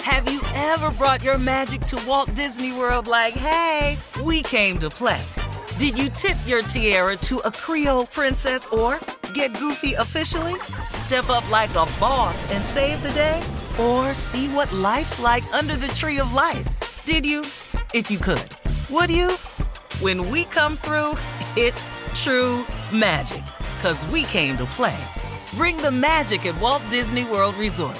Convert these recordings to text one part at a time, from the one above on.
Have you ever brought your magic to Walt Disney World like, hey, we came to play? Did you tip your tiara to a Creole princess or get goofy officially? Step up like a boss and save the day? Or see what life's like under the tree of life? Did you? If you could. Would you? When we come through, it's true magic. 'Cause we came to play. Bring the magic at Walt Disney World Resort.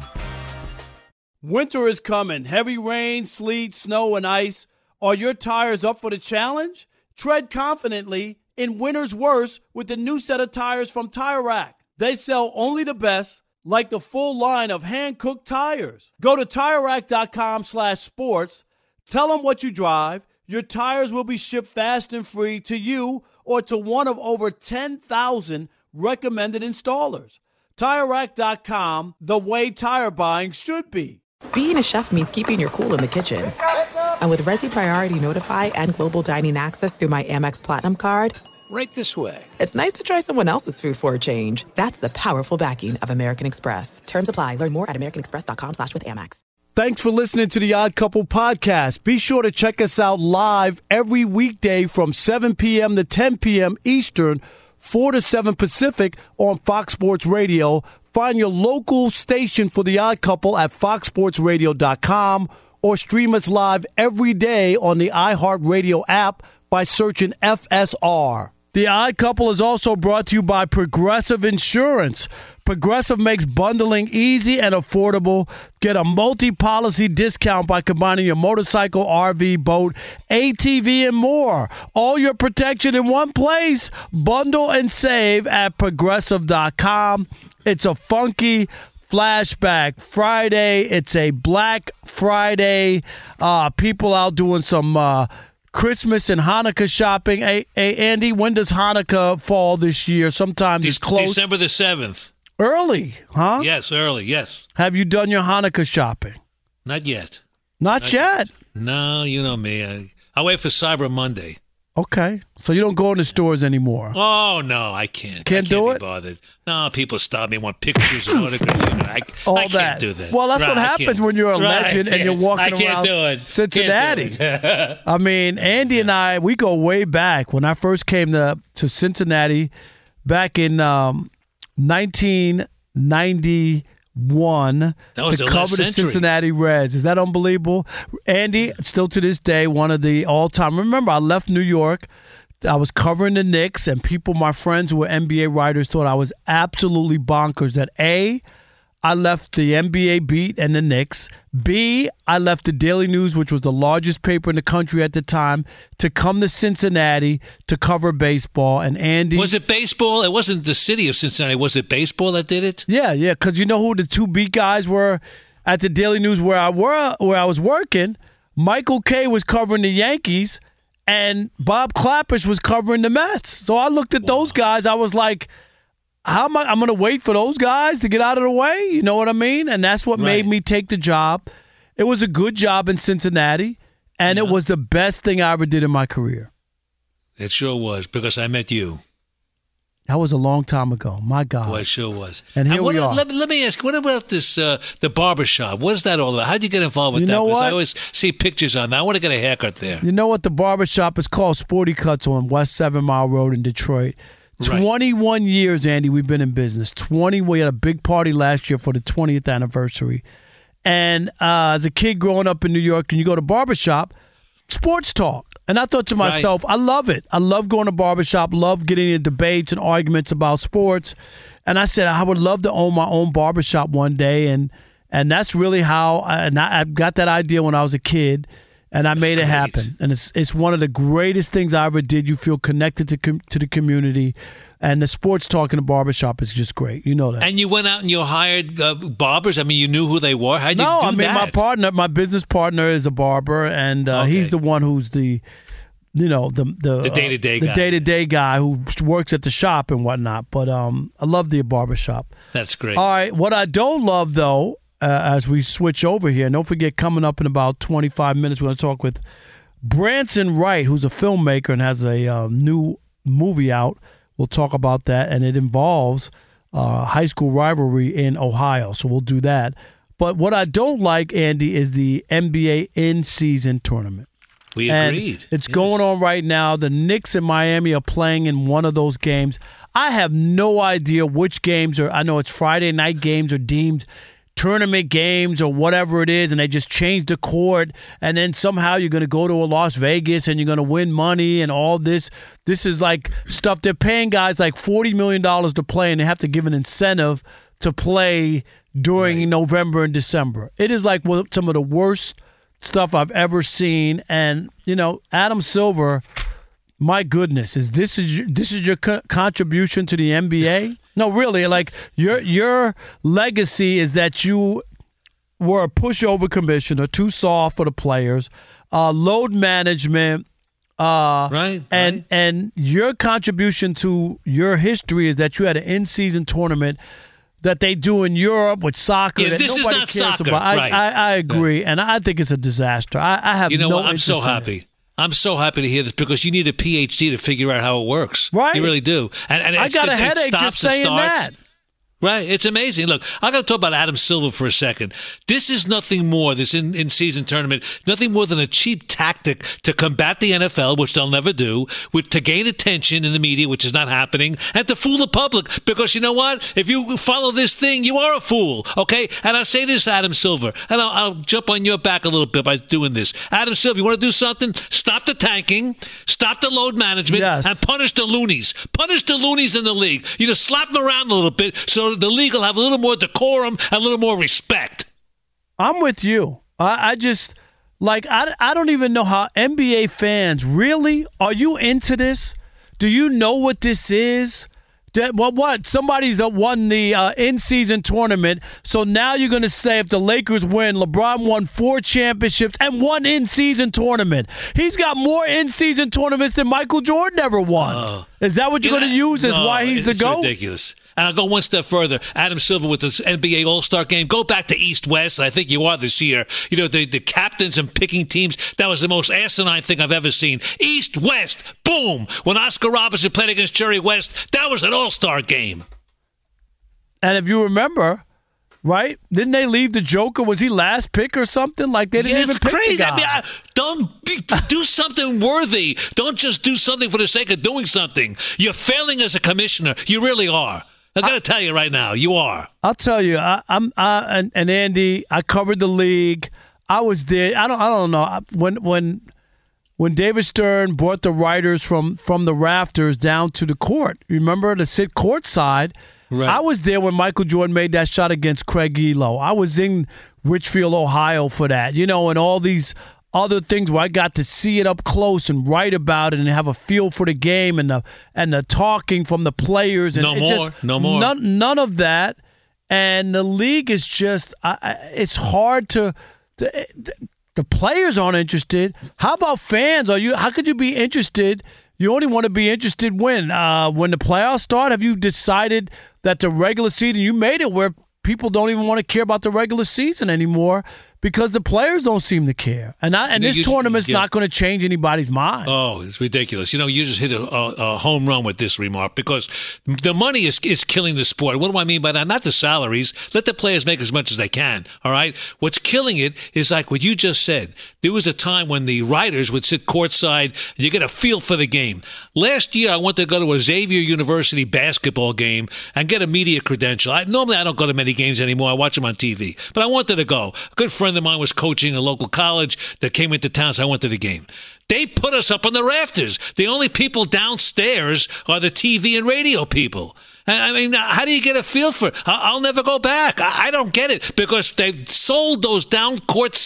Winter is coming. Heavy rain, sleet, snow, and ice. Are your tires up for the challenge? Tread confidently in winter's worst with the new set of tires from Tire Rack. They sell only the best, like the full line of hand-cooked tires. Go to TireRack.com/sports. Tell them what you drive. Your tires will be shipped fast and free to you or to one of over 10,000 recommended installers. TireRack.com, the way tire buying should be. Being a chef means keeping your cool in the kitchen. And with Resi Priority Notify and Global Dining Access through my Amex Platinum card, right this way. It's nice to try someone else's food for a change. That's the powerful backing of American Express. Terms apply. Learn more at americanexpress.com/withAmex. Thanks for listening to the Odd Couple podcast. Be sure to check us out live every weekday from 7 p.m. to 10 p.m. Eastern, 4 to 7 Pacific on Fox Sports Radio. Find your local station for the Odd Couple at foxsportsradio.com or stream us live every day on the iHeartRadio app by searching FSR. The Odd Couple is also brought to you by Progressive Insurance. Progressive makes bundling easy and affordable. Get a multi-policy discount by combining your motorcycle, RV, boat, ATV, and more. All your protection in one place. Bundle and save at Progressive.com. It's a funky Flashback Friday. It's a Black Friday. People out doing some Christmas and Hanukkah shopping. Hey, Andy, when does Hanukkah fall this year? Sometimes it's close. December the 7th. Early, huh? Yes, early, yes. Have you done your Hanukkah shopping? Not yet. Not yet? No, you know me. I'll wait for Cyber Monday. Okay. So you don't go in the stores anymore? Oh, no, I can't. Can't do it? Be bothered. No, people stop me, want pictures and autographs. I can't do that. Well, that's what happens when you're a legend and you're walking around Cincinnati. I mean, Andy and I, we go way back. When I first came to Cincinnati back in 1991 to cover the Cincinnati Reds. Is that unbelievable? Andy, still to this day, one of the all-time. Remember, I left New York. I was covering the Knicks, and my friends who were NBA writers, thought I was absolutely bonkers that A, I left the NBA beat and the Knicks. B, I left the Daily News, which was the largest paper in the country at the time, to come to Cincinnati to cover baseball. And Andy... Was it baseball? It wasn't the city of Cincinnati. Was it baseball that did it? Yeah, because you know who the two beat guys were at the Daily News where I was working? Michael Kay was covering the Yankees, and Bob Clappish was covering the Mets. So I looked at those guys. I was like... I'm going to wait for those guys to get out of the way? You know what I mean? And that's what made me take the job. It was a good job in Cincinnati, and it was the best thing I ever did in my career. It sure was, because I met you. That was a long time ago. My God. Boy, it sure was. And here we are. Let me ask, what about this, the barbershop? What is that all about? How did you get involved with that? Because I always see pictures on that. I want to get a haircut there. You know what the barbershop is called? Sporty Cuts on West 7 Mile Road in Detroit. 21 years, Andy, we've been in business. We had a big party last year for the 20th anniversary. And as a kid growing up in New York, and you go to barbershop, sports talk. And I thought to myself, I love it. I love going to barbershop, love getting in debates and arguments about sports. And I said, I would love to own my own barbershop one day. And that's really how I got that idea when I was a kid. And I made it happen. And it's one of the greatest things I ever did. You feel connected to the community. And the sports talk in the barbershop is just great. You know that. And you went out and you hired barbers? I mean, you knew who they were? How'd you do that? My business partner is a barber. And he's the one who's the day-to-day guy. The day-to-day guy who works at the shop and whatnot. But I love the barbershop. That's great. All right. What I don't love, though, as we switch over here, and don't forget, coming up in about 25 minutes, we're going to talk with Branson Wright, who's a filmmaker and has a new movie out. We'll talk about that, and it involves high school rivalry in Ohio, so we'll do that. But what I don't like, Andy, is the NBA in-season tournament. We agreed. It's going on right now. The Knicks and Miami are playing in one of those games. I have no idea which games are. I know it's Friday night games are deemed tournament games or whatever it is, and they just change the court, and then somehow you're going to go to a Las Vegas and you're going to win money and all this. This is like stuff. They're paying guys like $40 million to play, and they have to give an incentive to play during November and December. It is like some of the worst stuff I've ever seen. And, Adam Silver, my goodness, this is your contribution to the NBA? No, really, like your legacy is that you were a pushover commissioner, too soft for the players, load management, and your contribution to your history is that you had an in-season tournament that they do in Europe with soccer that this nobody is not cares soccer. about. Right. I agree, and I think it's a disaster. I have no what? I'm so happy. I'm so happy to hear this because you need a PhD to figure out how it works. Right. You really do. And I got a headache just saying that. Right. It's amazing. Look, I got to talk about Adam Silver for a second. This is nothing more, this in-season tournament, nothing more than a cheap tactic to combat the NFL, which they'll never do, to gain attention in the media, which is not happening, and to fool the public. Because you know what? If you follow this thing, you are a fool. Okay? And I'll say this, Adam Silver, and I'll jump on your back a little bit by doing this. Adam Silver, you want to do something? Stop the tanking, stop the load management, and punish the loonies. Punish the loonies in the league. Slap them around a little bit so the league will have a little more decorum and a little more respect. I'm with you. I just, I don't even know how NBA fans, really? Are you into this? Do you know what this is? What? Somebody's won the in-season tournament, so now you're going to say if the Lakers win, LeBron won 4 championships and 1 in-season tournament. He's got more in-season tournaments than Michael Jordan ever won. Is that what you're going to use as why he's the GOAT? It's ridiculous. And I'll go one step further. Adam Silver with this NBA All-Star game. Go back to East-West. I think you are this year. The captains and picking teams, that was the most asinine thing I've ever seen. East-West. Boom. When Oscar Robertson played against Jerry West, that was an All-Star game. And if you remember, right, didn't they leave the Joker? Was he last pick or something? Like they didn't even pick the guy. I mean, don't do something worthy. Don't just do something for the sake of doing something. You're failing as a commissioner. You really are. I got to tell you right now, you are. I'll tell you, and Andy, I covered the league. I was there. I don't know when David Stern brought the writers from the rafters down to the court. Remember to sit courtside. Right. I was there when Michael Jordan made that shot against Craig Elo. I was in Richfield, Ohio for that. And all these other things where I got to see it up close and write about it and have a feel for the game and the talking from the players. And no more. None of that. And the league is just it's hard to the players aren't interested. How about fans? How could you be interested? You only want to be interested when the playoffs start. Have you decided that the regular season, you made it where people don't even want to care about the regular season anymore because the players don't seem to care. And this tournament's not going to change anybody's mind. Oh, it's ridiculous. You just hit a home run with this remark because the money is killing the sport. What do I mean by that? Not the salaries. Let the players make as much as they can, all right? What's killing it is like what you just said. There was a time when the writers would sit courtside and you get a feel for the game. Last year, I went to go to a Xavier University basketball game and get a media credential. Normally, I don't go to many games anymore. I watch them on TV. But I wanted to go. A good friend of mine was coaching a local college that came into town, so I went to the game. They put us up on the rafters. The only people downstairs are the TV and radio people. I mean, how do you get a feel for it? I'll never go back. I don't get it because they've sold those courtside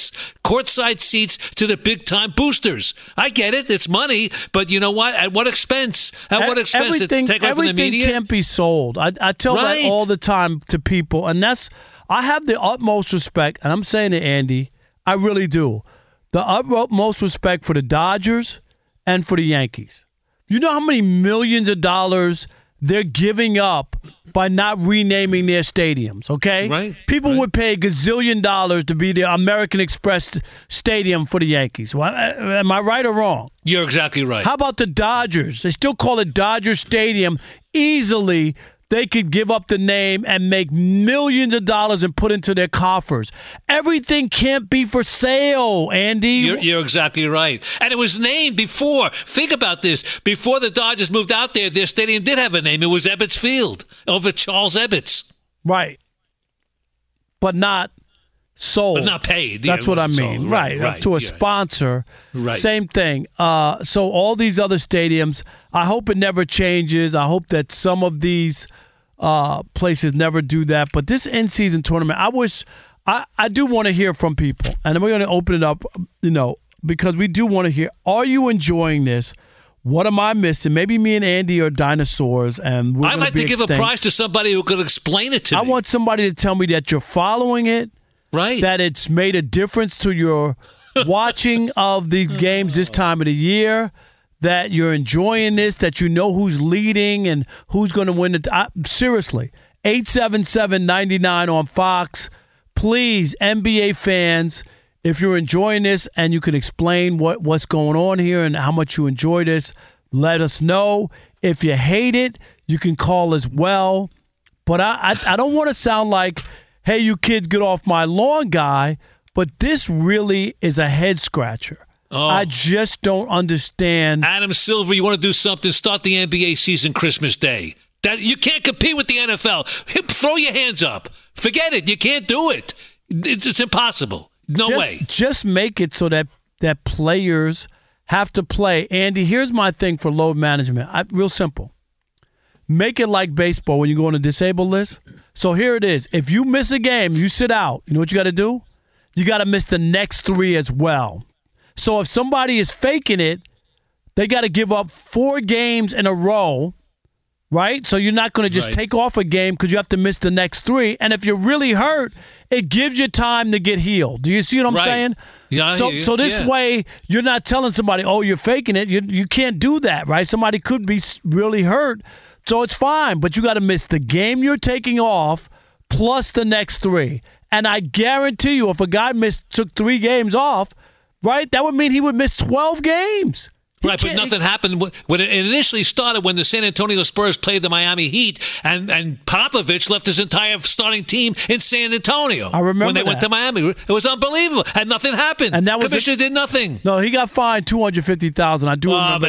seats to the big-time boosters. I get it. It's money. But you know what? At what expense? At what expense? Everything can't be sold. I tell that all the time to people. And I have the utmost respect, and I'm saying it, Andy, I really do. The utmost respect for the Dodgers and for the Yankees. You know how many millions of dollars they're giving up by not renaming their stadiums, okay? Right. People would pay a gazillion dollars to be the American Express Stadium for the Yankees. Well, am I right or wrong? You're exactly right. How about the Dodgers? They still call it Dodger Stadium. Easily they could give up the name and make millions of dollars and put into their coffers. Everything can't be for sale, Andy. You're exactly right. And it was named before. Think about this. Before the Dodgers moved out there, their stadium did have a name. It was Ebbets Field, over Charles Ebbets. Right. But not sold. But not paid. That's what I mean. Sold. Right. To a sponsor. Right. Same thing. So all these other stadiums, I hope it never changes. I hope that some of these places never do that. But this in-season tournament, I do want to hear from people. And we're going to open it up, because we do want to hear, are you enjoying this? What am I missing? Maybe me and Andy are dinosaurs, and we're I'd like to give a prize to somebody who could explain it to me. I want somebody to tell me that you're following it, right? That it's made a difference to your watching of the games this time of the year, that you're enjoying this, that you know who's leading and who's going to win it. Seriously, 877-99 on Fox. Please, NBA fans, if you're enjoying this and you can explain what's going on here and how much you enjoy this, let us know. If you hate it, you can call as well. But I don't want to sound like, hey, you kids, get off my lawn guy, but this really is a head scratcher. Oh. I just don't understand. Adam Silver, you want to do something, start the NBA season Christmas Day. That you can't compete with the NFL. Throw your hands up. Forget it. You can't do it. It's impossible. No way. Just make it so that players have to play. Andy, here's my thing for load management. Real simple. Make it like baseball when you go on a disabled list. So here it is. If you miss a game, you sit out. You know what you got to do? You got to miss the next 3 as well. So if somebody is faking it, they got to give up 4 games in a row, right? So you're not going to just take off a game because you have to miss the next 3. And if you're really hurt, it gives you time to get healed. Do you see what I'm saying? Yeah. So this way, you're not telling somebody, oh, you're faking it. You can't do that, right? Somebody could be really hurt, so it's fine. But you got to miss the game you're taking off plus the next 3. And I guarantee you, if a guy took 3 games off, right, that would mean he would miss 12 games. Right, but nothing happened when it initially started when the San Antonio Spurs played the Miami Heat and Popovich left his entire starting team in San Antonio. I remember when they went to Miami. It was unbelievable, and nothing happened. And that was Commissioner did nothing. No, he got fined $250,000. I do remember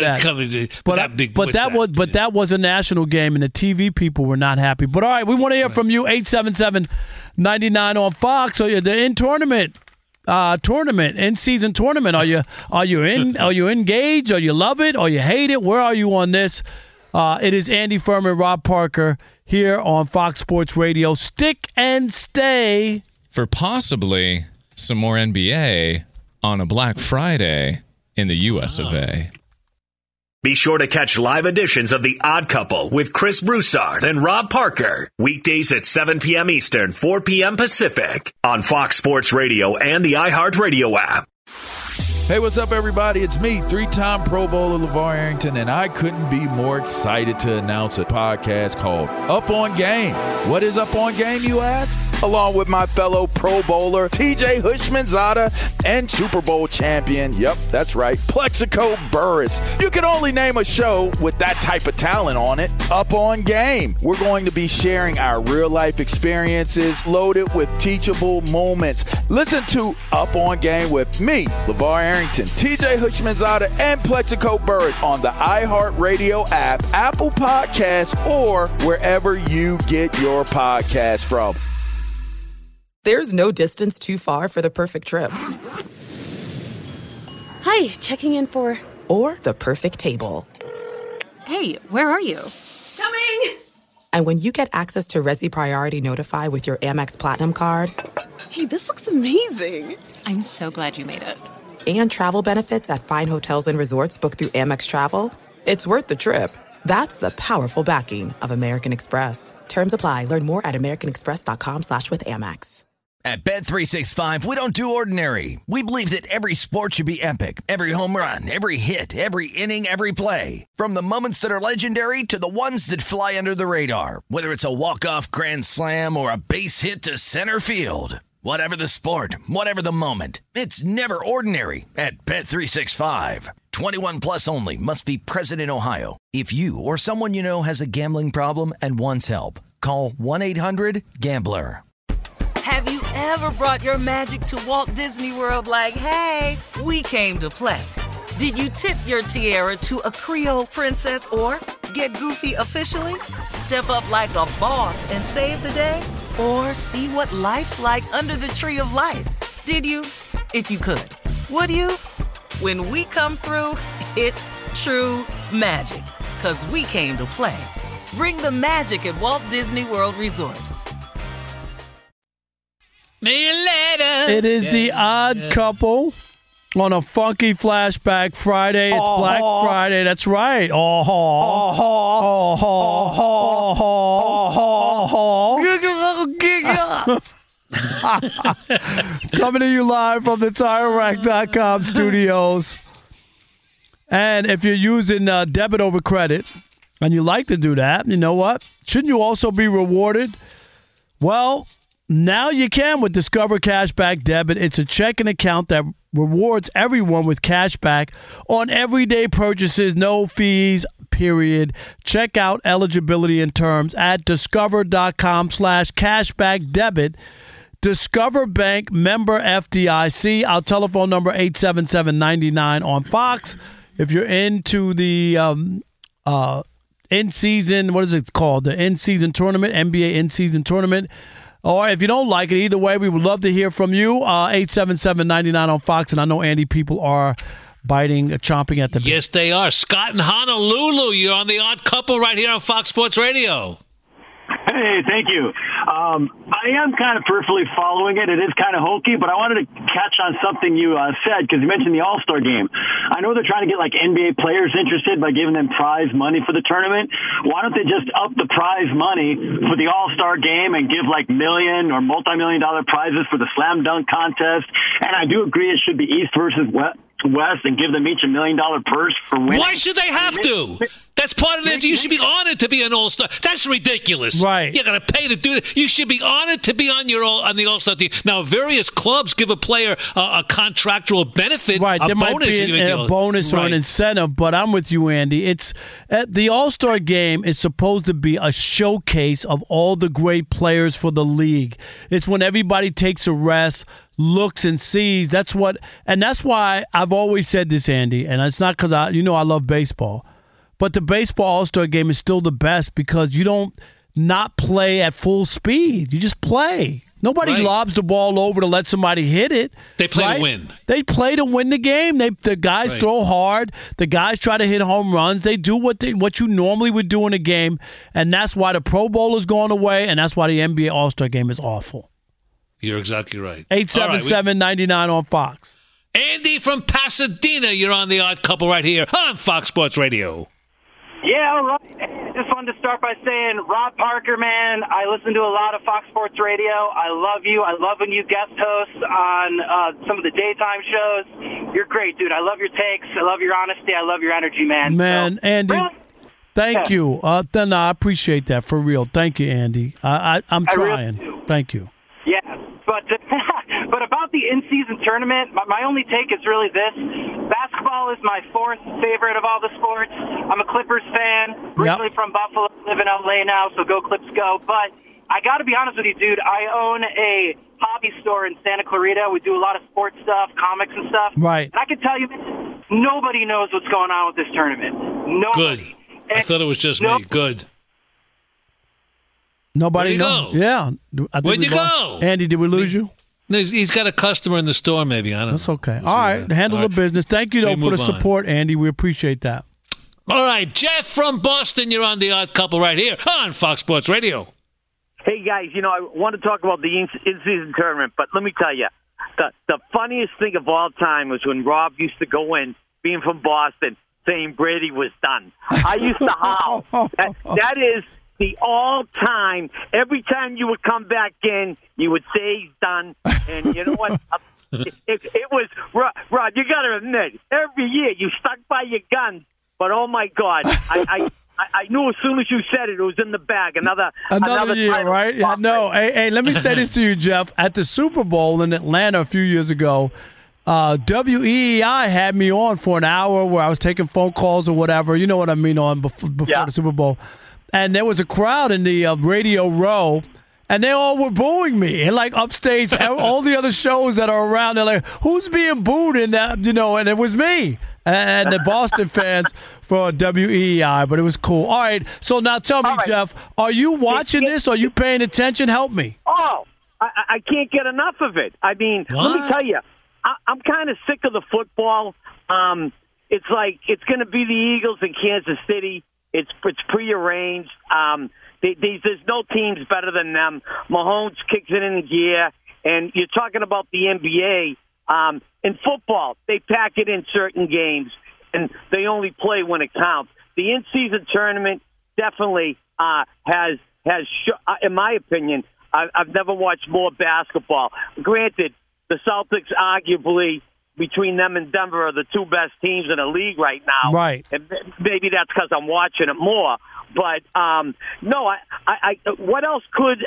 that. That was a national game, and the TV people were not happy. But all right, we want to hear from you. 877-99 on Fox. So the in-tournament. In-season tournament. Are you engaged? Or you love it? Or you hate it? Where are you on this? It is Andy Furman, Rob Parker here on Fox Sports Radio. Stick and stay for possibly some more NBA on a Black Friday in the US of A. Be sure to catch live editions of The Odd Couple with Chris Broussard and Rob Parker. Weekdays at 7 p.m. Eastern, 4 p.m. Pacific on Fox Sports Radio and the iHeartRadio app. Hey, what's up, everybody? It's me, 3-time Pro Bowler LeVar Arrington, and I couldn't be more excited to announce a podcast called Up On Game. What is Up On Game, you ask? Along with my fellow Pro Bowler, TJ Houshmandzadeh, and Super Bowl champion, yep, that's right, Plexico Burress. You can only name a show with that type of talent on it. Up On Game. We're going to be sharing our real-life experiences loaded with teachable moments. Listen to Up On Game with me, LeVar Arrington, TJ Houshmandzadeh, and Plexico Burress on the iHeartRadio app, Apple Podcasts, or wherever you get your podcast from. There's no distance too far for the perfect trip. Hi, checking in for... Or the perfect table. Hey, where are you? Coming! And when you get access to Resi Priority Notify with your Amex Platinum card... Hey, this looks amazing. I'm so glad you made it. And travel benefits at fine hotels and resorts booked through Amex Travel, it's worth the trip. That's the powerful backing of American Express. Terms apply. Learn more at americanexpress.com/withAmex. At Bet365, we don't do ordinary. We believe that every sport should be epic. Every home run, every hit, every inning, every play. From the moments that are legendary to the ones that fly under the radar. Whether it's a walk-off grand slam or a base hit to center field. Whatever the sport, whatever the moment, it's never ordinary at Bet365. 21 plus only. Must be present in Ohio. If you or someone you know has a gambling problem and wants help, call 1-800-GAMBLER. Have you ever brought your magic to Walt Disney World like, hey, we came to play? Did you tip your tiara to a Creole princess or get goofy officially? Step up like a boss and save the day? Or see what life's like under the tree of life? Did you? If you could. Would you? When we come through, it's true magic. 'Cause we came to play. Bring the magic at Walt Disney World Resort. Me later. It is the Odd Couple on a funky flashback Friday. It's Black Friday. That's right. Coming to you live from the TireRack.com studios. And if you're using debit over credit, and you like to do that, you know what? Shouldn't you also be rewarded? Well, now you can with Discover Cashback Debit. It's a checking account that rewards everyone with cash back on everyday purchases, no fees, period. Check out eligibility and terms at discover.com/cashbackdebit. Discover Bank, member FDIC. Our telephone number 877-99 on Fox. If you're into the in-season, what is it called? The in-season tournament, NBA in-season tournament. Or if you don't like it, either way, we would love to hear from you. 877-99 on Fox. And I know, Andy, people are chomping at the bit. Yes, they are. Scott in Honolulu, you're on the Odd Couple right here on Fox Sports Radio. Hey, thank you. I am kind of peripherally following it. It is kind of hokey, but I wanted to catch on something you said because you mentioned the All-Star game. I know they're trying to get like NBA players interested by giving them prize money for the tournament. Why don't they just up the prize money for the All-Star game and give like million or multi-million-dollar prizes for the slam dunk contest? And I do agree it should be East versus West and give them each $1 million purse for winning. Why should they have to? That's part of it. You should be honored to be an All-Star. That's ridiculous. Right. You're going to pay to do it. You should be honored to be on the All-Star team. Now, various clubs give a player a contractual benefit, right. There bonus. Might be a bonus or an incentive, but I'm with you, Andy. It's the All-Star game is supposed to be a showcase of all the great players for the league. It's when everybody takes a rest, looks and sees. That's why I've always said this, Andy, and it's not because I love baseball. But the baseball All-Star game is still the best because you don't not play at full speed. You just play. Nobody lobs the ball over to let somebody hit it. They play to win. They play to win the game. The guys throw hard. The guys try to hit home runs. They do what you normally would do in a game, and that's why the Pro Bowl is going away, and that's why the NBA All-Star game is awful. You're exactly right. 877-99 on Fox. Andy from Pasadena, you're on the Odd Couple right here on Fox Sports Radio. Yeah, all right. Just wanted to start by saying, Rob Parker, man, I listen to a lot of Fox Sports Radio. I love you. I love when you guest host on some of the daytime shows. You're great, dude. I love your takes. I love your honesty. I love your energy, man. Man, so, Andy, thank you. Then I appreciate that, for real. Thank you, Andy. I'm trying. Really Thank you. Yeah, but about the in-season tournament, my only take is really this. Basketball is my fourth favorite of all the sports. I'm a Clippers fan, originally from Buffalo, live in LA now, so go Clips go. But I got to be honest with you, dude. I own a hobby store in Santa Clarita. We do a lot of sports stuff, comics and stuff. Right. And I can tell you, nobody knows what's going on with this tournament. Nobody. Good. I thought it was just me. Good. Nobody knows. Yeah. Where'd you go? Andy, did we lose you? He's got a customer in the store, maybe. I don't know. That's okay. All right. Handle the business. Thank you, though, for the support, Andy. We appreciate that. All right. Jeff from Boston, you're on the Odd Couple right here on Fox Sports Radio. Hey, guys, I want to talk about the in-season tournament, but let me tell you, the funniest thing of all time was when Rob used to go in, being from Boston, saying Brady was done. I used to howl. That is the all-time, every time you would come back in, you would say he's done. And you know what? It was, Rod, you got to admit, every year you stuck by your guns. But, oh, my God, I knew as soon as you said it was in the bag. Another year, title. right? Yeah, no. Hey, let me say this to you, Jeff. At the Super Bowl in Atlanta a few years ago, WEEI had me on for an hour where I was taking phone calls or whatever. You know what I mean, on before the Super Bowl. And there was a crowd in the radio row, and they all were booing me. And like upstage, all the other shows that are around, they're like, who's being booed in that? You know, and it was me and the Boston fans for WEEI, but it was cool. All right, so now tell me, Jeff, are you watching this? Are you paying attention? Help me. Oh, I can't get enough of it. I mean, let me tell you, I'm kind of sick of the football. It's like it's going to be the Eagles in Kansas City. It's prearranged. There's no teams better than them. Mahomes kicks it in gear, and you're talking about the NBA. In football, they pack it in certain games, and they only play when it counts. The in-season tournament definitely has, in my opinion, I've never watched more basketball. Granted, the Celtics arguably, between them and Denver, are the two best teams in the league right now. Right. And maybe that's because I'm watching it more. But no, what else could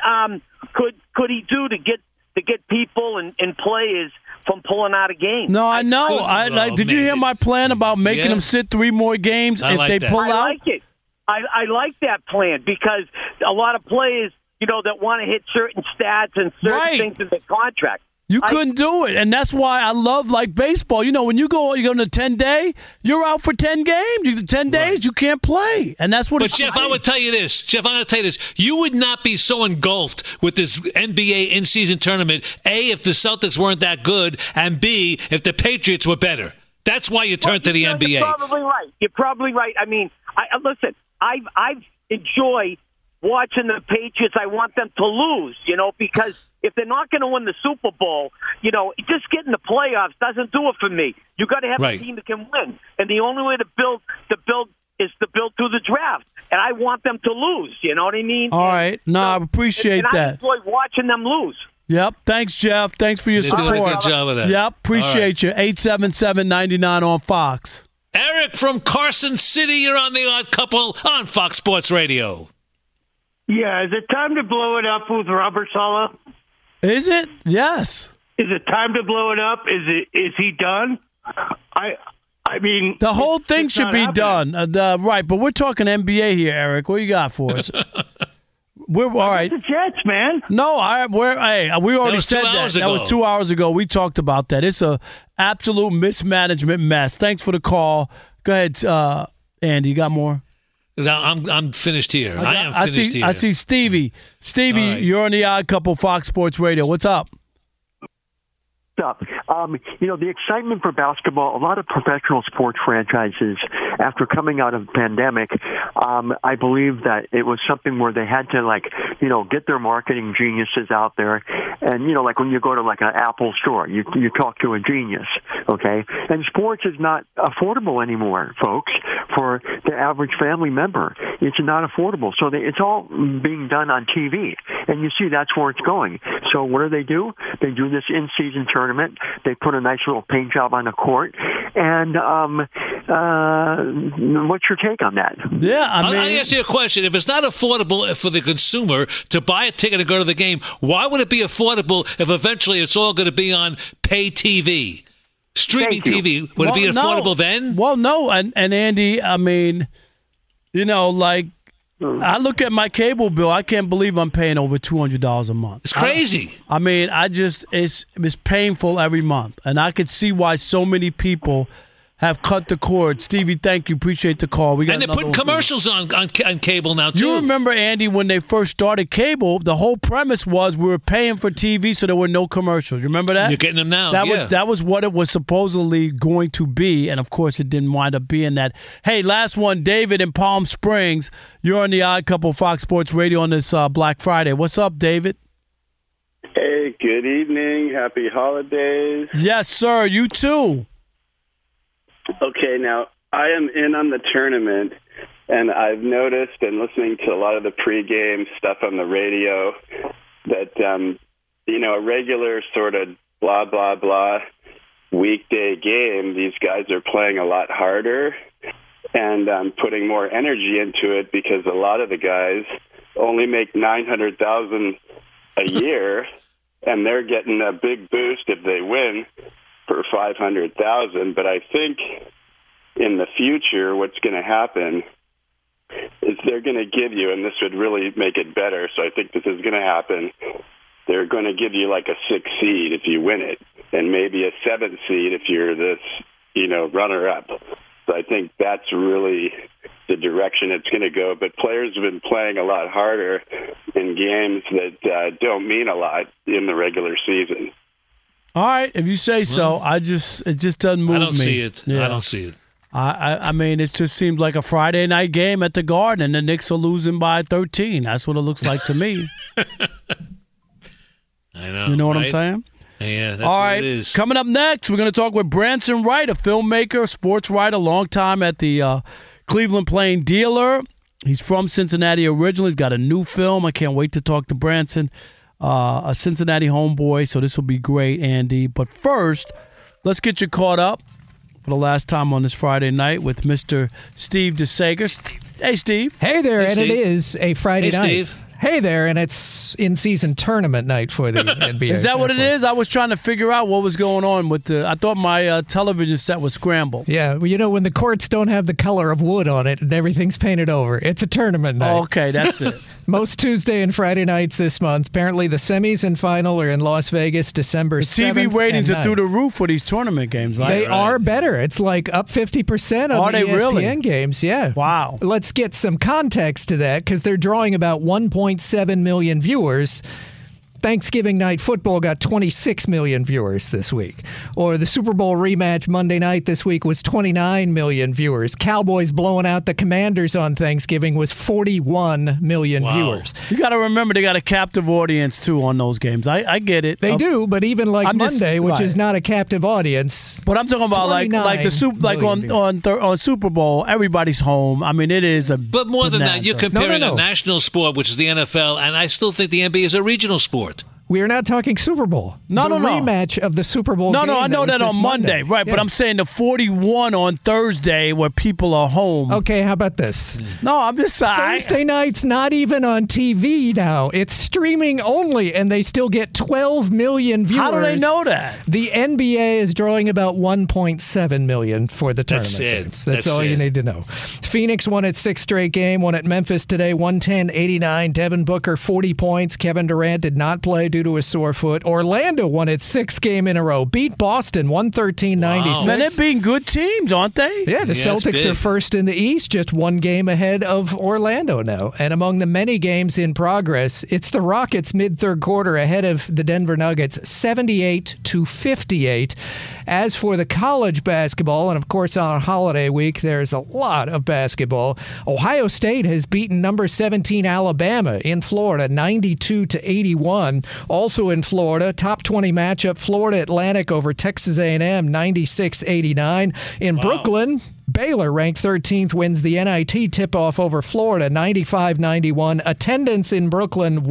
he do to get people and players from pulling out a game? No, I know. Did you hear my plan about making them sit 3 more games if they pull out? I like it. I like that plan because a lot of players, that want to hit certain stats and certain things in their contract. You couldn't do it, and that's why I love baseball. When you go on a 10-day, you're out for 10 games. 10 days, you can't play, and that's what. But Jeff, I would tell you this. Jeff, I'm going to tell you this. You would not be so engulfed with this NBA in-season tournament. A, if the Celtics weren't that good, and B, if the Patriots were better. That's why you turned to the NBA. You're probably right. I mean, listen. I've enjoyed watching the Patriots. I want them to lose, because if they're not going to win the Super Bowl, just getting the playoffs doesn't do it for me. You got to have a team that can win, and the only way to build is to build through the draft. And I want them to lose. You know what I mean? All right, I appreciate that. I enjoy watching them lose. Yep. Thanks, Jeff. Thanks for your support. Doing a good job of that. Yep. Appreciate you. 877-99 on Fox. Eric from Carson City, you're on The Odd Couple on Fox Sports Radio. Yeah, is it time to blow it up with Robert Saleh? Is it? Yes. Is it time to blow it up? Is he done? I mean, the whole thing should be done. Right, but we're talking NBA here, Eric. What you got for us? We're all right. The Jets, man. No, we already said that. That was 2 hours ago. We talked about that. It's a absolute mismanagement mess. Thanks for the call. Go ahead, Andy. You got more? I'm finished here. I am finished here. I see Stevie. Stevie, you're on the Odd Couple Fox Sports Radio. What's up? Up. The excitement for basketball, a lot of professional sports franchises, after coming out of the pandemic, I believe that it was something where they had to, get their marketing geniuses out there. And, like when you go to an Apple store, you talk to a genius, okay? And sports is not affordable anymore, folks, for the average family member. It's not affordable. So it's all being done on TV. And you see that's where it's going. So what do? They do this in-season tournament. They put a nice little paint job on the court. And what's your take on that? Yeah, I'll ask you a question. If it's not affordable for the consumer to buy a ticket and go to the game, why would it be affordable if eventually it's all going to be on pay TV? Streaming TV, would it be affordable then? Well, no. And Andy, I mean, I look at my cable bill. I can't believe I'm paying over $200 a month. It's crazy. I mean, it's painful every month, and I could see why so many people have cut the cord. Stevie, thank you. Appreciate the call. And they're putting commercials on cable now, too. You remember, Andy, when they first started cable, the whole premise was we were paying for TV so there were no commercials. You remember that? You're getting them now, That was what it was supposedly going to be, and, of course, it didn't wind up being that. Hey, last one, David in Palm Springs. You're on the Odd Couple Fox Sports Radio on this Black Friday. What's up, David? Hey, good evening. Happy holidays. Yes, sir. You too. Okay, now I am in on the tournament, and I've noticed and listening to a lot of the pregame stuff on the radio that, a regular sort of blah, blah, blah weekday game, these guys are playing a lot harder. and putting more energy into it, because a lot of the guys only make $900,000 a year, and they're getting a big boost if they win for $500,000. But I think in the future, what's going to happen is they're going to give you, and this would really make it better, so I think this is going to happen, they're going to give you like a 6 seed if you win it, and maybe a 7 seed if you're this, runner-up. So I think that's really the direction it's going to go. But players have been playing a lot harder in games that don't mean a lot in the regular season. All right, if you say so. It just doesn't move me. I don't see it. Yeah. I don't see it. I mean, it just seems like a Friday night game at the Garden, and the Knicks are losing by 13. That's what it looks like to me. I know. You know what I'm saying? Yeah, that's all right. what it is. Coming up next, we're going to talk with Branson Wright, a filmmaker, sports writer, long time at the Cleveland Plain Dealer. He's from Cincinnati originally. He's got a new film. I can't wait to talk to Branson, a Cincinnati homeboy, so this will be great, Andy. But first, let's get you caught up for the last time on this Friday night with Mr. Steve DeSager. Hey, Steve. Hey there, and Steve. It is a Friday night. Steve. Hey there, and it's in-season tournament night for the NBA. Is that what it is? I was trying to figure out what was going on with I thought my television set was scrambled. Yeah, well, when the courts don't have the color of wood on it and everything's painted over, it's a tournament night. Oh, okay, that's it. Most Tuesday and Friday nights this month. Apparently, the semis and final are in Las Vegas, December 7th. TV ratings and 9th. are through the roof for these tournament games, right? They are better. It's like up 50% on the ESPN really? games. Yeah. Wow. Let's get some context to that, because they're drawing about 1.7 million viewers. Thanksgiving Night Football got 26 million viewers this week. Or the Super Bowl rematch Monday night this week was 29 million viewers. Cowboys blowing out the Commanders on Thanksgiving was 41 million viewers. You got to remember they got a captive audience, too, on those games. I get it. They do, but even like Monday, which is not a captive audience. But I'm talking about like on Super Bowl, everybody's home. I mean, it is a But more than that, you're comparing a national sport, which is the NFL, and I still think the NBA is a regional sport. We are not talking Super Bowl. No. Rematch of the Super Bowl game. No, I know that on Monday. Right, yeah. But I'm saying the 41 on Thursday where people are home. Okay, how about this? No, I'm just saying. Thursday night's not even on TV now. It's streaming only, and they still get 12 million viewers. How do they know that? The NBA is drawing about 1.7 million for the tournament games. That's all you need to know. Phoenix won its 6th straight game, won at Memphis today, 110-89. Devin Booker, 40 points. Kevin Durant did not play due to a sore foot. Orlando won its 6th game in a row. Beat Boston 113-96. Wow. Man, they're being good teams, aren't they? Yeah, the Celtics are first in the East, just 1 game ahead of Orlando now. And among the many games in progress, it's the Rockets mid-third quarter ahead of the Denver Nuggets 78-58. As for the college basketball, and of course on holiday week, there's a lot of basketball. Ohio State has beaten number 17 Alabama in Florida 92-81. Also in Florida, top 20 matchup, Florida Atlantic over Texas A&M 96-89. In Brooklyn, Baylor, ranked 13th, wins the NIT tip-off over Florida 95-91. Attendance in Brooklyn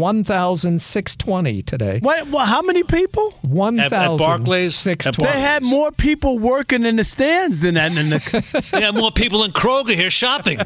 1,620 today. Wait, how many people? 1,620. They had more people working in the stands than that. They had more people in Kroger here shopping.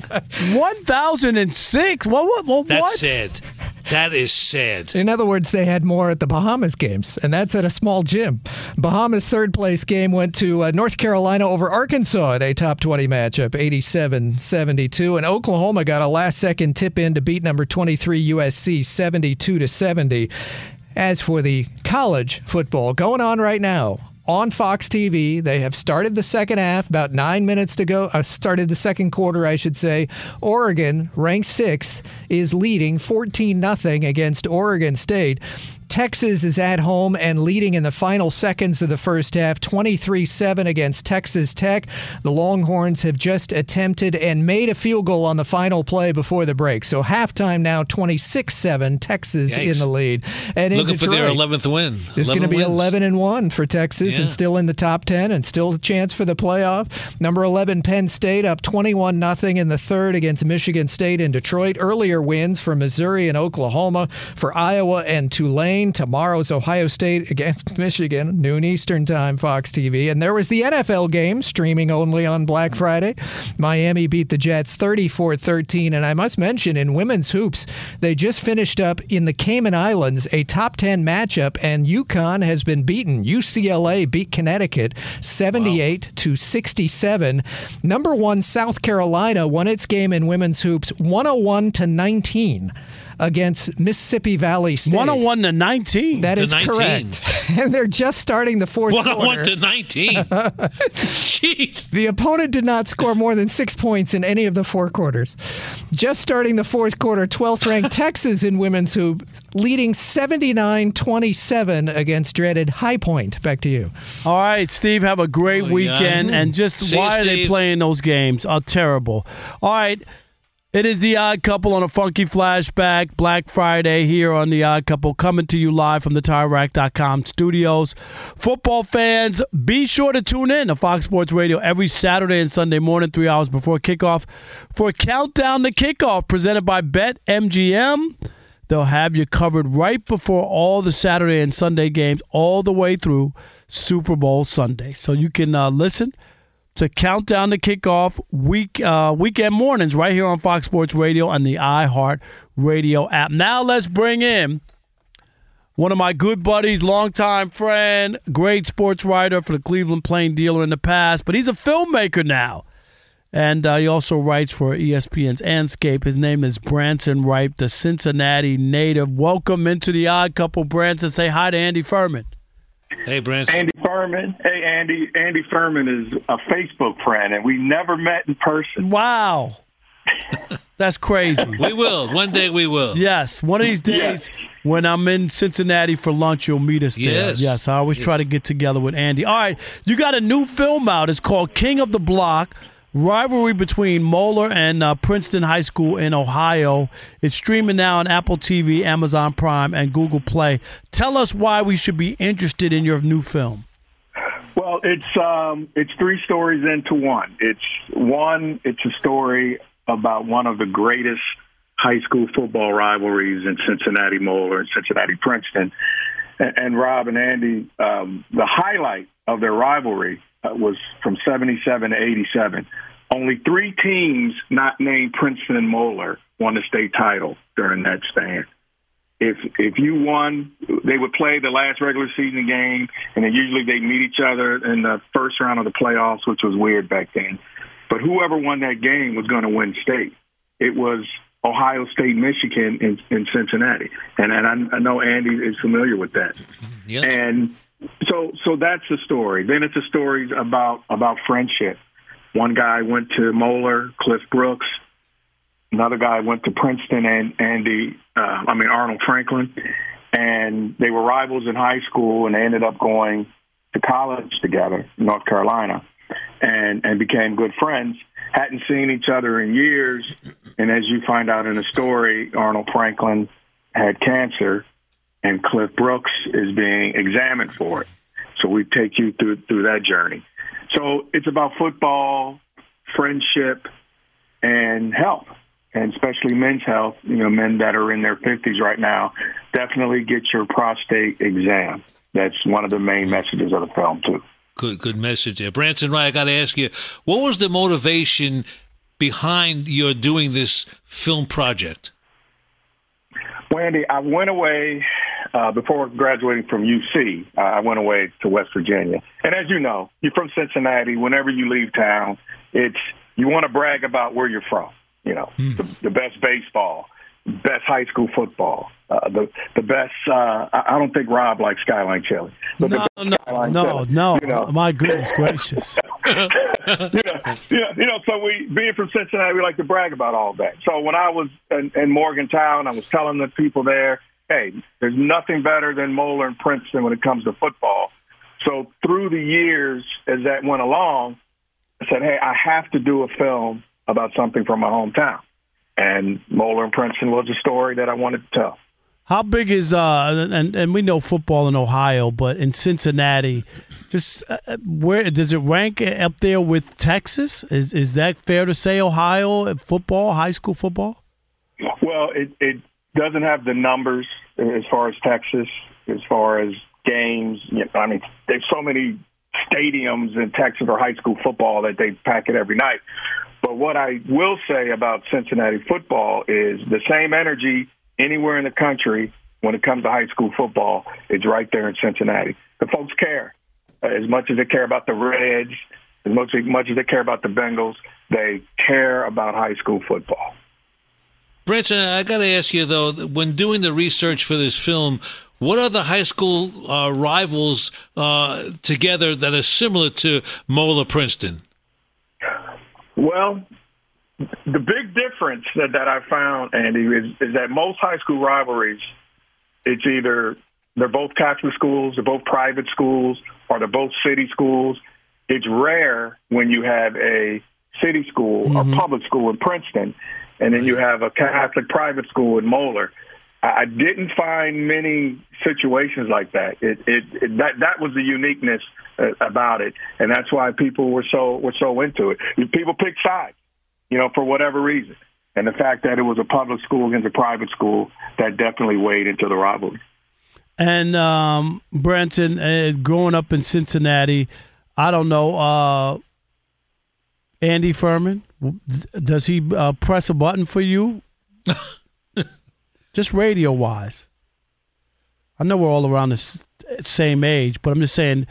1,006? What? That's sad. That is sad. In other words, they had more at the Bahamas games, and that's at a small gym. Bahamas' third-place game went to North Carolina over Arkansas in a top 20 matchup, 87-72. And Oklahoma got a last-second tip-in to beat number 23 USC, 72-70. As for the college football going on right now, on Fox TV, they have started the second half, about 9 minutes to go. Started the second quarter, I should say. Oregon, ranked 6th, is leading 14-0 against Oregon State. Texas is at home and leading in the final seconds of the first half, 23-7 against Texas Tech. The Longhorns have just attempted and made a field goal on the final play before the break. So halftime now, 26-7, Texas in the lead. And looking in Detroit, for their 11th win. It's going to be 11-1 for Texas and still in the top 10 and still a chance for the playoff. Number 11, Penn State, up 21-0 in the third against Michigan State in Detroit. Earlier wins for Missouri and Oklahoma, for Iowa and Tulane. Tulane. Tomorrow's Ohio State against Michigan, noon Eastern time, Fox TV. And there was the NFL game, streaming only on Black Friday. Miami beat the Jets 34-13. And I must mention, in women's hoops, they just finished up in the Cayman Islands, a top 10 matchup, and UConn has been beaten. UCLA beat Connecticut 78-67. Number 1 South Carolina won its game in women's hoops 101-19 against Mississippi Valley State. 101-19. That is correct. And they're just starting the fourth quarter. 101-19. Jeez. The opponent did not score more than 6 points in any of the 4 quarters. Just starting the fourth quarter, 12th ranked Texas in women's hoop, leading 79-27 against dreaded High Point. Back to you. All right, Steve, have a great weekend. And just why are they playing those games? Terrible. All right. It is The Odd Couple on a funky flashback. Black Friday here on The Odd Couple, coming to you live from the TireRack.com studios. Football fans, be sure to tune in to Fox Sports Radio every Saturday and Sunday morning, 3 hours before kickoff, for Countdown to Kickoff, presented by BetMGM. They'll have you covered right before all the Saturday and Sunday games, all the way through Super Bowl Sunday. So you can listen to Countdown to Kickoff weekend mornings right here on Fox Sports Radio and the iHeart Radio app. Now let's bring in one of my good buddies, longtime friend, great sports writer for the Cleveland Plain Dealer in the past, but he's a filmmaker now. And he also writes for ESPN's Anscape. His name is Branson Wright, the Cincinnati native. Welcome into The Odd Couple, Branson. Say hi to Andy Furman. Hey, Branson. Andy Furman. Hey, Andy. Andy Furman is a Facebook friend, and we never met in person. Wow. That's crazy. We will. One day we will. Yes. One of these days when I'm in Cincinnati for lunch, you'll meet us there. Yes. I always try to get together with Andy. All right. You got a new film out. It's called King of the Block. Rivalry between Moeller and Princeton High School in Ohio. It's streaming now on Apple TV, Amazon Prime, and Google Play. Tell us why we should be interested in your new film. Well, it's 3 stories into one. It's a story about one of the greatest high school football rivalries in Cincinnati Moeller and Cincinnati Princeton. And Rob and Andy, the highlight of their rivalry was from 77 to 87. Only 3 teams not named Princeton and Moeller won the state title during that span. If you won, they would play the last regular season game, and then usually they'd meet each other in the first round of the playoffs, which was weird back then. But whoever won that game was going to win state. It was Ohio State, Michigan in Cincinnati. And I know Andy is familiar with that. Yeah. And so that's the story. Then it's a story about friendship. One guy went to Moeller, Cliff Brooks. Another guy went to Princeton and Arnold Franklin. And they were rivals in high school, and they ended up going to college together in North Carolina and became good friends. Hadn't seen each other in years. And as you find out in the story, Arnold Franklin had cancer, and Cliff Brooks is being examined for it. So we take you through that journey. So it's about football, friendship, and health, and especially men's health. You know, men that are in their 50s right now, definitely get your prostate exam. That's one of the main messages of the film, too. Good message there. Branson Wright, I got to ask you, what was the motivation behind your doing this film project? Wendy, I went away before graduating from UC. I went away to West Virginia. And as you know, you're from Cincinnati. Whenever you leave town, you want to brag about where you're from. You know, the best baseball, best high school football, the best. I don't think Rob likes Skyline Chili. No. You know. My goodness gracious. So being from Cincinnati, we like to brag about all that. So when I was in Morgantown, I was telling the people there, hey, there's nothing better than Moeller and Princeton when it comes to football. So through the years, as that went along, I said, hey, I have to do a film about something from my hometown. And Moeller and Princeton was a story that I wanted to tell. How big is and we know football in Ohio, but in Cincinnati, just where does it rank up there with Texas? Is that fair to say? Ohio football, high school football? Well, it doesn't have the numbers as far as Texas. as far as games. I mean, there's so many stadiums in Texas for high school football that they pack it every night. But what I will say about Cincinnati football is the same energy anywhere in the country when it comes to high school football is right there in Cincinnati. The folks care. As much as they care about the Reds, as much as they care about the Bengals, they care about high school football. Branson, I got to ask you, though, when doing the research for this film, what are the high school rivals together that are similar to Moeller Princeton? Well, the big difference that I found, Andy, is that most high school rivalries, it's either they're both Catholic schools, they're both private schools, or they're both city schools. It's rare when you have a city school or public school in Princeton, and then you have a Catholic private school in Moeller. I didn't find many situations like that. That was the uniqueness about it, and that's why people were so into it. People picked sides, for whatever reason. And the fact that it was a public school against a private school, that definitely weighed into the rivalry. And Branson, growing up in Cincinnati, I don't know, Andy Furman, does he press a button for you? Just radio-wise. I know we're all around the same age, but I'm just saying,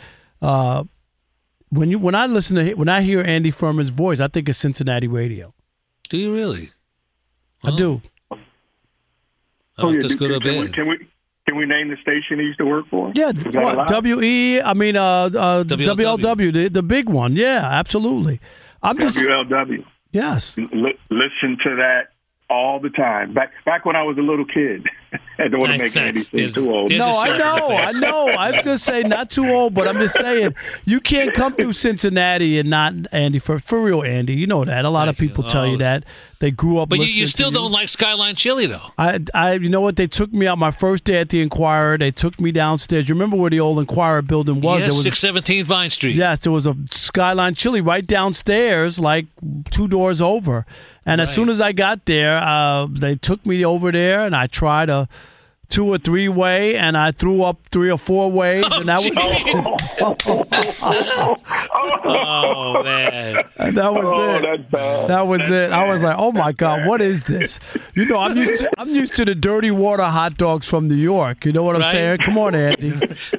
when I hear Andy Furman's voice, I think of Cincinnati radio. Do you really? I do. I don't know if that's good or bad. Can we name the station he used to work for? Yeah, what? WLW, the big one. Yeah, absolutely. WLW. Yes. Listen to that all the time. Back when I was a little kid. I don't want to make Andy seem too old. No, I know. I'm going to say not too old, but I'm just saying you can't come through Cincinnati and not Andy. For real, Andy. You know that. A lot of people tell you that. They grew up. But you still don't like Skyline Chili, though. You know what? They took me out my first day at the Inquirer. They took me downstairs. You remember where the old Inquirer building was? Yes, 617 Vine Street. Yes, there was a Skyline Chili right downstairs, like 2 doors over. And as soon as I got there, they took me over there, and I tried a 2 or 3 way, and I threw up 3 or 4 ways, and that was oh man, and that was it. That's bad. That was it. I was like, oh my God, what is this? I'm used to the dirty water hot dogs from New York. You know what I'm saying? Come on, Andy.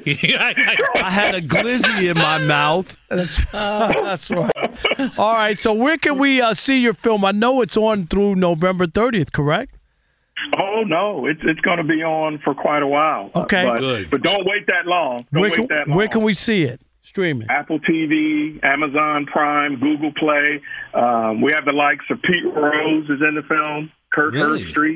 I had a glizzy in my mouth. That's right. All right. So where can we see your film? I know it's on through November 30th, correct? Oh, no. It's going to be on for quite a while. Okay. But don't wait that long. Where can we see it? Streaming. Apple TV, Amazon Prime, Google Play. We have the likes of Pete Rose is in the film, Kurt Herbstreit,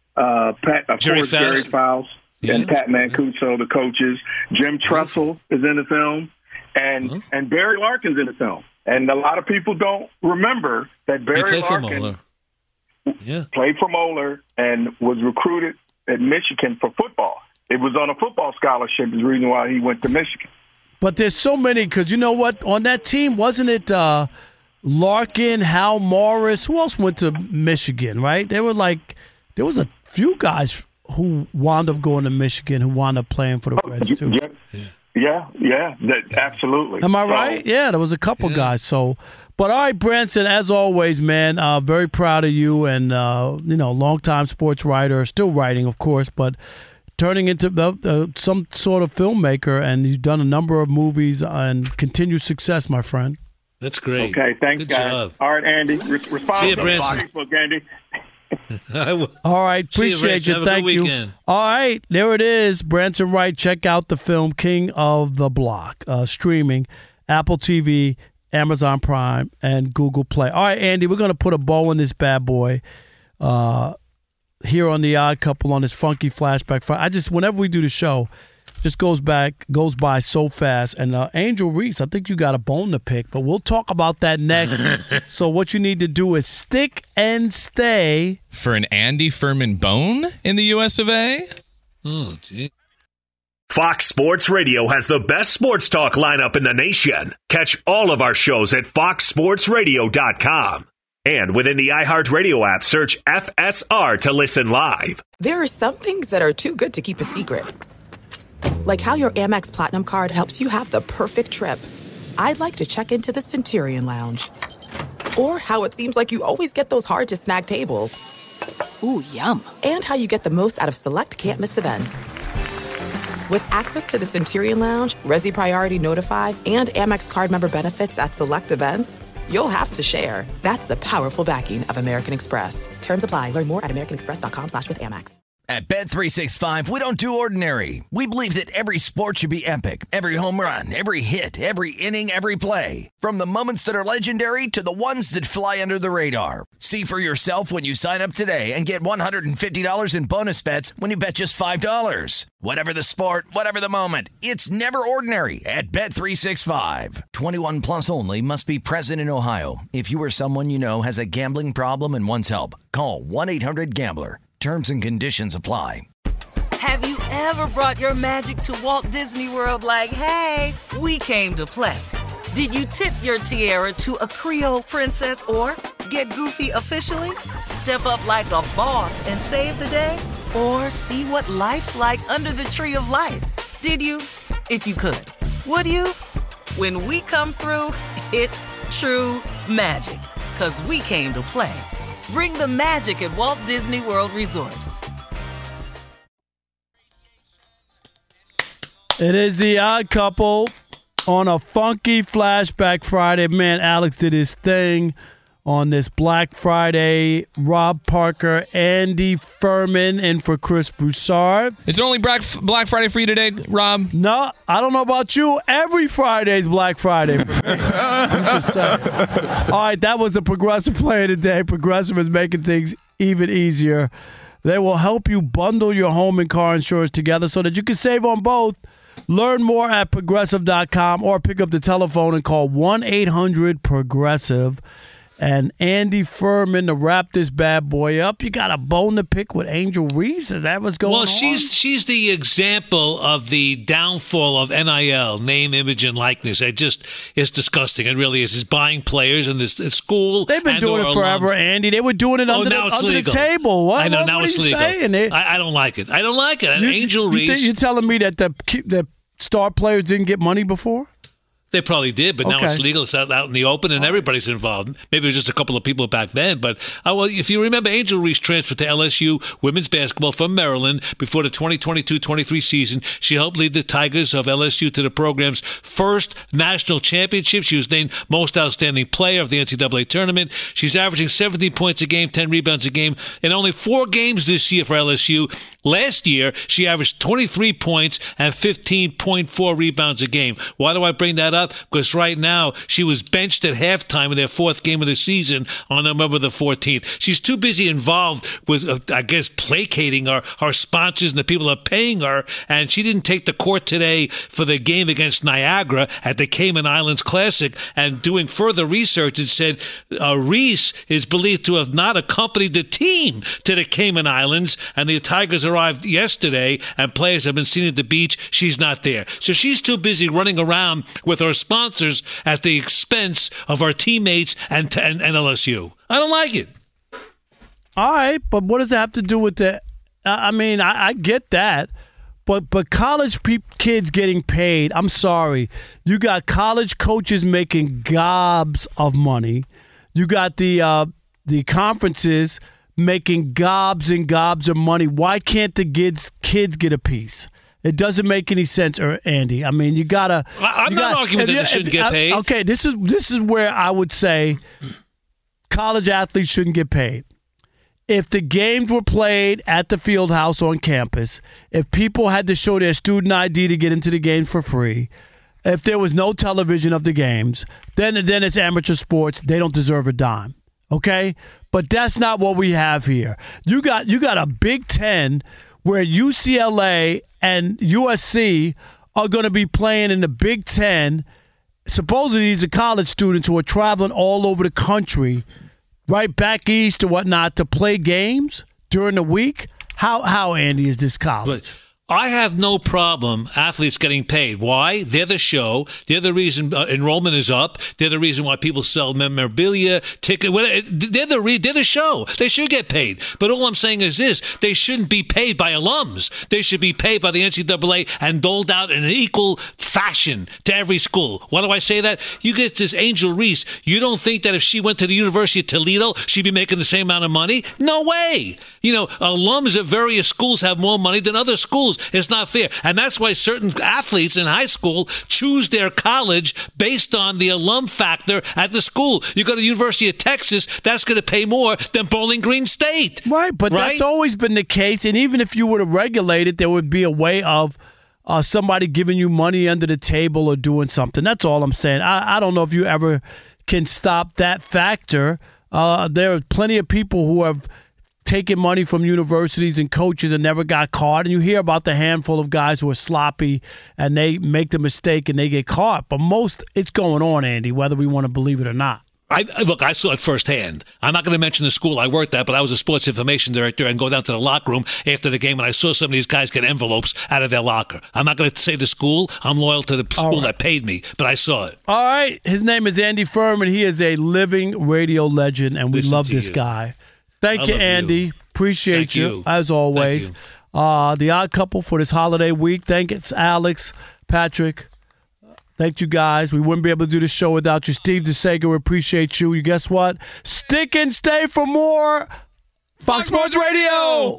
Jerry Faust, and Pat Mancuso, the coaches. Jim Tressel is in the film, and Barry Larkin's in the film. And a lot of people don't remember that Barry Larkin played for Moeller and was recruited at Michigan for football. It was on a football scholarship is the reason why he went to Michigan. But there's so many, because you know what? On that team, wasn't it Larkin, Hal Morris? Who else went to Michigan, right? There was a few guys who wound up going to Michigan who wound up playing for the Reds, too. Yeah, absolutely. Am I right? Yeah, there was a couple guys. So, but all right, Branson, as always, man, very proud of you and, longtime sports writer, still writing, of course, but turning into some sort of filmmaker, and you've done a number of movies and continued success, my friend. That's great. Okay, thanks, Good guys. job. All right, Andy. Respond to Facebook, Andy. All right, appreciate you. Thank you. Weekend. All right, there it is. Branson Wright. Check out the film King of the Block, streaming Apple TV, Amazon Prime, and Google Play. All right, Andy, we're going to put a bow in this bad boy here on The Odd Couple on this funky flashback. Whenever we do the show, just goes by so fast. And Angel Reese, I think you got a bone to pick, but we'll talk about that next. So what you need to do is stick and stay for an Andy Furman bone in the US of A. Oh, gee. Fox Sports Radio has the best sports talk lineup in the nation. Catch all of our shows at foxsportsradio.com. And within the iHeartRadio app, search FSR to listen live. There are some things that are too good to keep a secret. Like how your Amex Platinum card helps you have the perfect trip. I'd like to check into the Centurion Lounge. Or how it seems like you always get those hard-to-snag tables. Ooh, yum. And how you get the most out of select can't-miss events. With access to the Centurion Lounge, Resi Priority Notified, and Amex card member benefits at select events, you'll have to share. That's the powerful backing of American Express. Terms apply. Learn more at americanexpress.com/withAmex. At Bet365, we don't do ordinary. We believe that every sport should be epic. Every home run, every hit, every inning, every play. From the moments that are legendary to the ones that fly under the radar. See for yourself when you sign up today and get $150 in bonus bets when you bet just $5. Whatever the sport, whatever the moment, it's never ordinary at Bet365. 21 plus only. Must be present in Ohio. If you or someone you know has a gambling problem and wants help, call 1-800-GAMBLER. Terms and conditions apply. Have you ever brought your magic to Walt Disney World like, hey, we came to play? Did you tip your tiara to a Creole princess or get goofy officially? Step up like a boss and save the day? Or see what life's like under the tree of life? Did you? If you could. Would you? When we come through, it's true magic. 'Cause we came to play. Bring the magic at Walt Disney World Resort. It is the Odd Couple on a funky Flashback Friday. Man, Alex did his thing on this Black Friday. Rob Parker, Andy Furman, and for Chris Broussard. Is it only Black Friday for you today, Rob? No, I don't know about you. Every Friday's Black Friday for me. I'm just saying. All right, that was the Progressive Play today. Progressive is making things even easier. They will help you bundle your home and car insurance together so that you can save on both. Learn more at Progressive.com or pick up the telephone and call 1-800-PROGRESSIVE. And Andy Furman to wrap this bad boy up. You got a bone to pick with Angel Reese? Is that what's going on? Well, she's the example of the downfall of NIL, name, image, and likeness. It's disgusting. It really is. It's buying players in this school. They've been doing it forever, Andy. They were doing it under the table. What? I know, what now are it's you legal. Saying? I don't like it. I don't like it. Angel Reese. You're telling me that the star players didn't get money before? They probably did, but now Okay. it's legal. It's out in the open, and everybody's involved. Maybe it was just a couple of people back then. But if you remember, Angel Reese transferred to LSU women's basketball from Maryland before the 2022-23 season. She helped lead the Tigers of LSU to the program's first national championship. She was named Most Outstanding Player of the NCAA tournament. She's averaging 17 points a game, 10 rebounds a game, in only 4 games this year for LSU. Last year, she averaged 23 points and 15.4 rebounds a game. Why do I bring that up? Because right now she was benched at halftime in their 4th game of the season on November the 14th. She's too busy involved with, placating our sponsors and the people that are paying her, and she didn't take the court today for the game against Niagara at the Cayman Islands Classic. And doing further research, it said Reese is believed to have not accompanied the team to the Cayman Islands, and the Tigers arrived yesterday, and players have been seen at the beach. She's not there. So she's too busy running around with her sponsors at the expense of our teammates and LSU. I don't like it. All right, but what does it have to do with the? I get that, but college kids getting paid. I'm sorry, you got college coaches making gobs of money. You got the conferences making gobs and gobs of money. Why can't the kids get a piece? It doesn't make any sense, Andy. I mean, you gotta. I'm not arguing that they shouldn't get paid. Okay, this is where I would say college athletes shouldn't get paid. If the games were played at the field house on campus, if people had to show their student ID to get into the game for free, if there was no television of the games, then it's amateur sports. They don't deserve a dime. Okay, but that's not what we have here. You got a Big Ten where UCLA and USC are going to be playing in the Big Ten. Supposedly, these are college students who are traveling all over the country, right back east or whatnot, to play games during the week. How Andy, is this college? I have no problem athletes getting paid. Why? They're the show. They're the reason enrollment is up. They're the reason why people sell memorabilia, ticket. They're the show. They should get paid. But all I'm saying is this: they shouldn't be paid by alums. They should be paid by the NCAA and doled out in an equal fashion to every school. Why do I say that? You get this Angel Reese. You don't think that if she went to the University of Toledo, she'd be making the same amount of money? No way. Alums at various schools have more money than other schools. It's not fair. And that's why certain athletes in high school choose their college based on the alum factor at the school. You go to the University of Texas, that's going to pay more than Bowling Green State. Right, but that's always been the case. And even if you were to regulate it, there would be a way of somebody giving you money under the table or doing something. That's all I'm saying. I don't know if you ever can stop that factor. There are plenty of people who have taking money from universities and coaches and never got caught. And you hear about the handful of guys who are sloppy and they make the mistake and they get caught. But most, it's going on, Andy, whether we want to believe it or not. Look, I saw it firsthand. I'm not going to mention the school I worked at, but I was a sports information director and go down to the locker room after the game and I saw some of these guys get envelopes out of their locker. I'm not going to say the school. I'm loyal to the school that paid me, but I saw it. All right. His name is Andy Furman. He is a living radio legend, and we love this guy. Thank you, Andy. Appreciate you, as always. The Odd Couple for this holiday week. Thanks, Alex, Patrick. Thank you, guys. We wouldn't be able to do the show without you. Steve DeSager, we appreciate you. You guess what? Stick and stay for more Fox Sports Radio.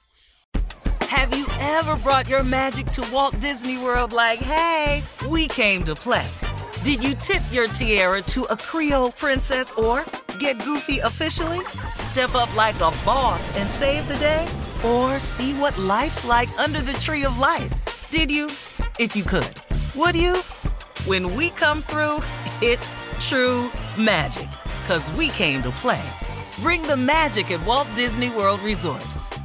Have you ever brought your magic to Walt Disney World like, hey, we came to play? Did you tip your tiara to a Creole princess or get goofy officially? Step up like a boss and save the day? Or see what life's like under the tree of life? Did you? If you could. Would you? When we come through, it's true magic. 'Cause we came to play. Bring the magic at Walt Disney World Resort.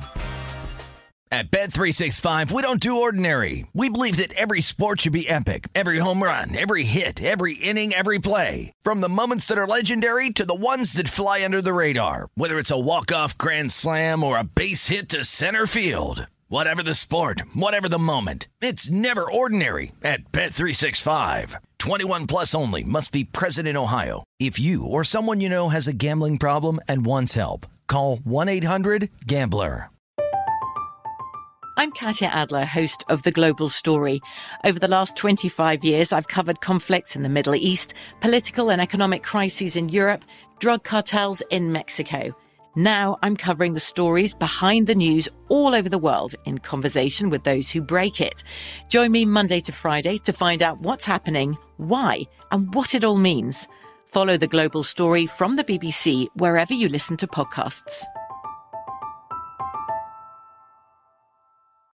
At Bet365, we don't do ordinary. We believe that every sport should be epic. Every home run, every hit, every inning, every play. From the moments that are legendary to the ones that fly under the radar. Whether it's a walk-off grand slam or a base hit to center field. Whatever the sport, whatever the moment. It's never ordinary at Bet365. 21 plus only. Must be present in Ohio. If you or someone you know has a gambling problem and wants help, call 1-800-GAMBLER. I'm Katya Adler, host of The Global Story. Over the last 25 years, I've covered conflicts in the Middle East, political and economic crises in Europe, drug cartels in Mexico. Now I'm covering the stories behind the news all over the world in conversation with those who break it. Join me Monday to Friday to find out what's happening, why, and what it all means. Follow The Global Story from the BBC wherever you listen to podcasts.